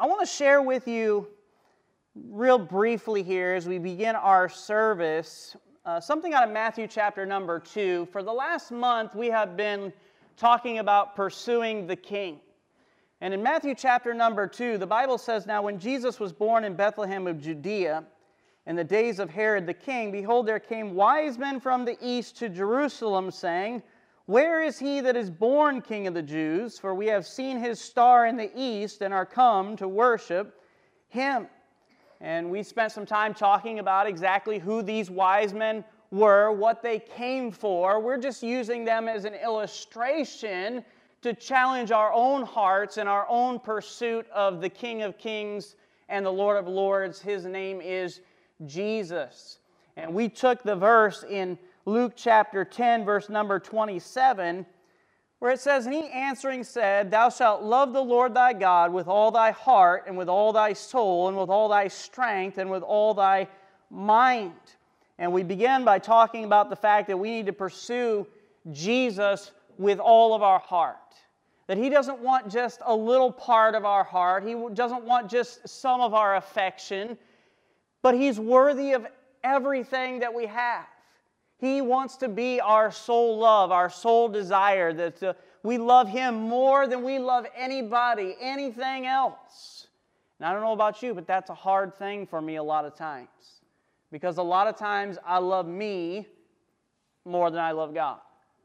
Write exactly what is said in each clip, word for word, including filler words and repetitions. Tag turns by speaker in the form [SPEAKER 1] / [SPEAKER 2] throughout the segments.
[SPEAKER 1] I want to share with you real briefly here as we begin our service uh, something out of Matthew chapter number two. For the last month, we have been talking about pursuing the King. And in Matthew chapter number two, the Bible says, "Now when Jesus was born in Bethlehem of Judea, in the days of Herod the king, behold, there came wise men from the east to Jerusalem, saying, Where is he that is born King of the Jews? For we have seen his star in the east and are come to worship him." And we spent some time talking about exactly who these wise men were, what they came for. We're just using them as an illustration to challenge our own hearts and our own pursuit of the King of Kings and the Lord of Lords. His name is Jesus. And we took the verse in Luke chapter ten, verse number twenty-seven, where it says, "And he answering said, Thou shalt love the Lord thy God with all thy heart, and with all thy soul, and with all thy strength, and with all thy mind." And we began by talking about the fact that we need to pursue Jesus with all of our heart. That he doesn't want just a little part of our heart. He doesn't want just some of our affection. But he's worthy of everything that we have. He wants to be our sole love, our sole desire, that uh, we love him more than we love anybody, anything else. And I don't know about you, but that's a hard thing for me a lot of times. Because a lot of times I love me more than I love God.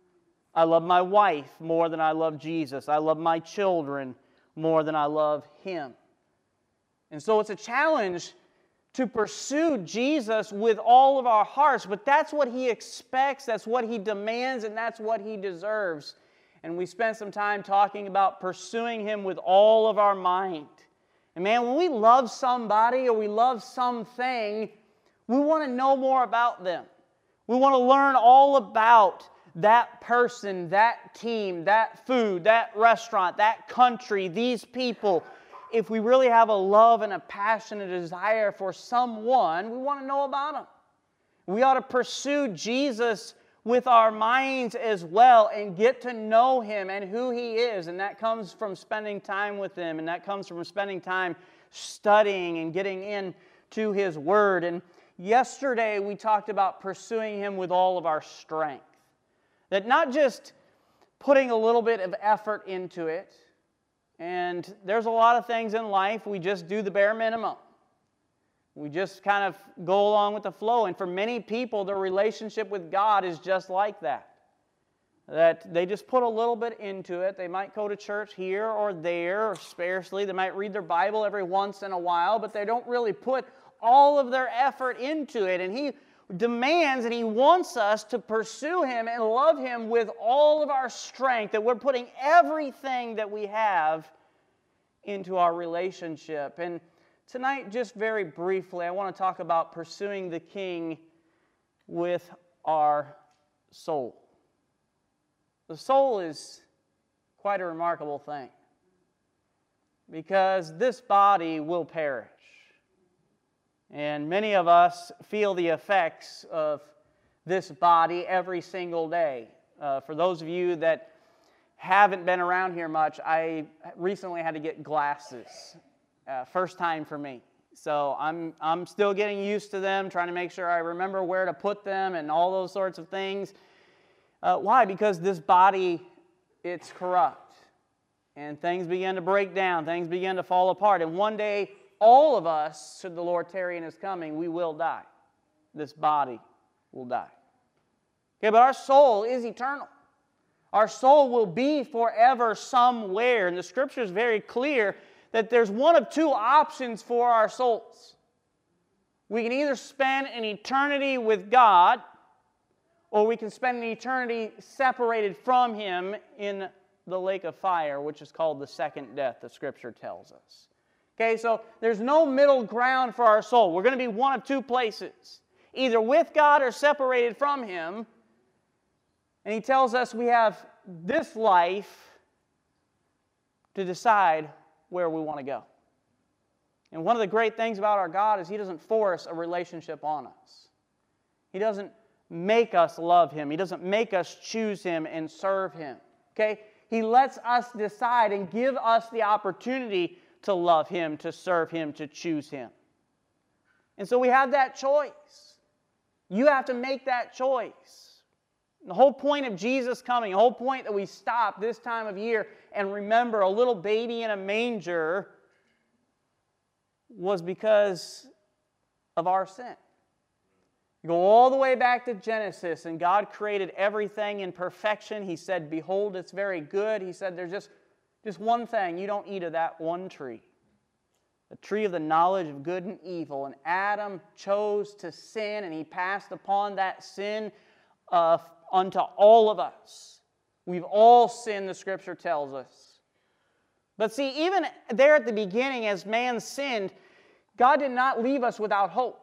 [SPEAKER 1] I love my wife more than I love Jesus. I love my children more than I love him. And so it's a challenge to pursue Jesus with all of our hearts, but that's what he expects, that's what he demands, and that's what he deserves. And we spent some time talking about pursuing him with all of our mind. And man, when we love somebody or we love something, we want to know more about them. We want to learn all about that person, that team, that food, that restaurant, that country, these people. If we really have a love and a passion and a desire for someone, we want to know about them. We ought to pursue Jesus with our minds as well and get to know him and who he is. And that comes from spending time with him, and that comes from spending time studying and getting into his word. And yesterday we talked about pursuing him with all of our strength. That not just putting a little bit of effort into it. And there's a lot of things in life we just do the bare minimum. We just kind of go along with the flow. And for many people, their relationship with God is just like that. That they just put a little bit into it. They might go to church here or there or sparsely. They might read their Bible every once in a while, but they don't really put all of their effort into it. And he demands and he wants us to pursue him and love him with all of our strength, that we're putting everything that we have into our relationship. And tonight, just very briefly, I want to talk about pursuing the King with our soul. The soul is quite a remarkable thing, because this body will perish. And many of us feel the effects of this body every single day. Uh, for those of you that haven't been around here much, I recently had to get glasses. Uh, first time for me. So I'm, I'm still getting used to them, trying to make sure I remember where to put them and all those sorts of things. Uh, why? Because this body, it's corrupt. And things begin to break down. Things begin to fall apart. And one day, all of us, should the Lord tarry in his coming, we will die. This body will die. Okay, but our soul is eternal. Our soul will be forever somewhere. And the Scripture is very clear that there's one of two options for our souls. We can either spend an eternity with God, or we can spend an eternity separated from him in the lake of fire, which is called the second death, the Scripture tells us. Okay, so there's no middle ground for our soul. We're going to be one of two places, either with God or separated from him. And he tells us we have this life to decide where we want to go. And one of the great things about our God is he doesn't force a relationship on us. He doesn't make us love him. He doesn't make us choose him and serve him. Okay? He lets us decide and give us the opportunity to love Him, to serve Him, to choose Him. And so we have that choice. You have to make that choice. The whole point of Jesus coming, the whole point that we stop this time of year and remember a little baby in a manger was because of our sin. You go all the way back to Genesis, and God created everything in perfection. He said, behold, it's very good. He said, there's just, just one thing. You don't eat of that one tree, the tree of the knowledge of good and evil. And Adam chose to sin, and he passed upon that sin uh, unto all of us. We've all sinned, the Scripture tells us. But see, even there at the beginning, as man sinned, God did not leave us without hope.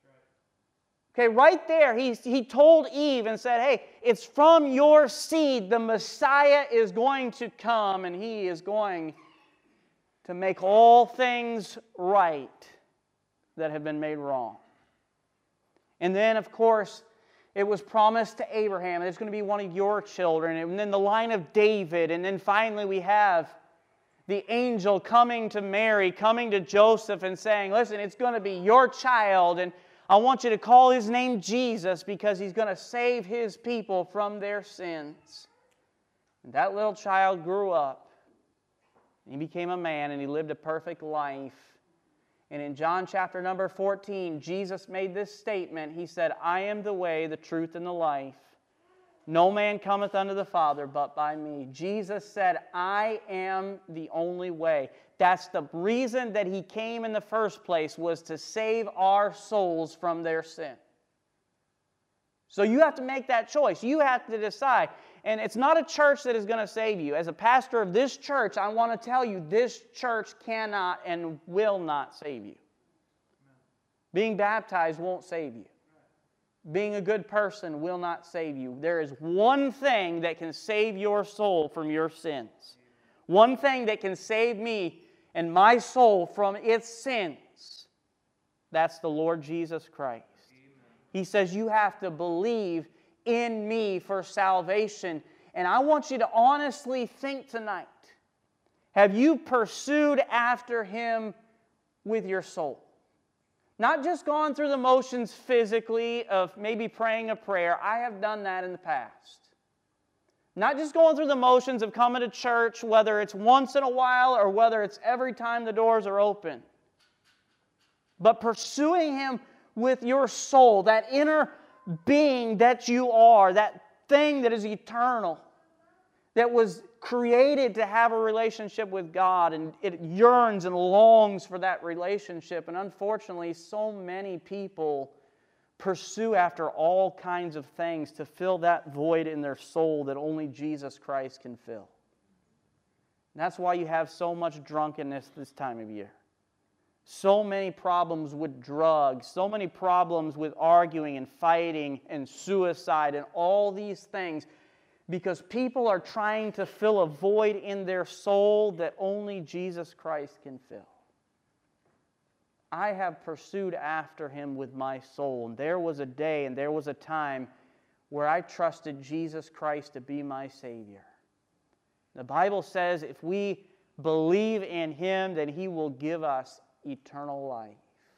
[SPEAKER 1] Okay, right there, he, he told Eve and said, hey, it's from your seed the Messiah is going to come, and He is going to make all things right that have been made wrong. And then, of course, it was promised to Abraham, it's going to be one of your children, and then the line of David, and then finally we have the angel coming to Mary, coming to Joseph and saying, listen, it's going to be your child, and I want you to call His name Jesus because He's going to save His people from their sins. And that little child grew up. He became a man and he lived a perfect life. And in John chapter number fourteen, Jesus made this statement. He said, I am the way, the truth, and the life. No man cometh unto the Father but by me. Jesus said, I am the only way. That's the reason that He came in the first place, was to save our souls from their sin. So you have to make that choice. You have to decide. And it's not a church that is going to save you. As a pastor of this church, I want to tell you, this church cannot and will not save you. Being baptized won't save you. Being a good person will not save you. There is one thing that can save your soul from your sins. One thing that can save me and my soul from its sins. That's the Lord Jesus Christ. He says you have to believe in me for salvation. And I want you to honestly think tonight. Have you pursued after Him with your soul? Not just gone through the motions physically of maybe praying a prayer. I have done that in the past. Not just going through the motions of coming to church, whether it's once in a while or whether it's every time the doors are open. But pursuing Him with your soul, that inner being that you are, that thing that is eternal, that was created to have a relationship with God, and it yearns and longs for that relationship. And unfortunately, so many people pursue after all kinds of things to fill that void in their soul that only Jesus Christ can fill. And that's why you have so much drunkenness this time of year. So many problems with drugs, so many problems with arguing and fighting and suicide and all these things, because people are trying to fill a void in their soul that only Jesus Christ can fill. I have pursued after Him with my soul, and there was a day and there was a time where I trusted Jesus Christ to be my Savior. The Bible says if we believe in Him, then He will give us eternal life.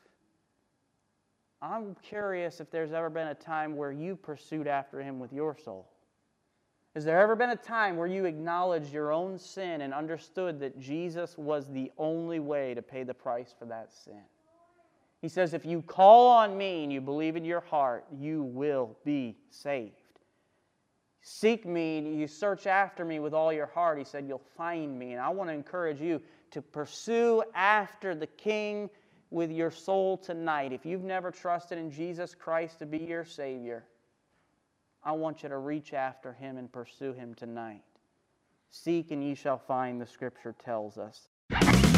[SPEAKER 1] I'm curious if there's ever been a time where you pursued after Him with your soul. Has there ever been a time where you acknowledged your own sin and understood that Jesus was the only way to pay the price for that sin? He says, if you call on me and you believe in your heart, you will be saved. Seek me, you search after me with all your heart. He said, you'll find me. And I want to encourage you to pursue after the King with your soul tonight. If you've never trusted in Jesus Christ to be your Savior, I want you to reach after Him and pursue Him tonight. Seek and ye shall find, the Scripture tells us.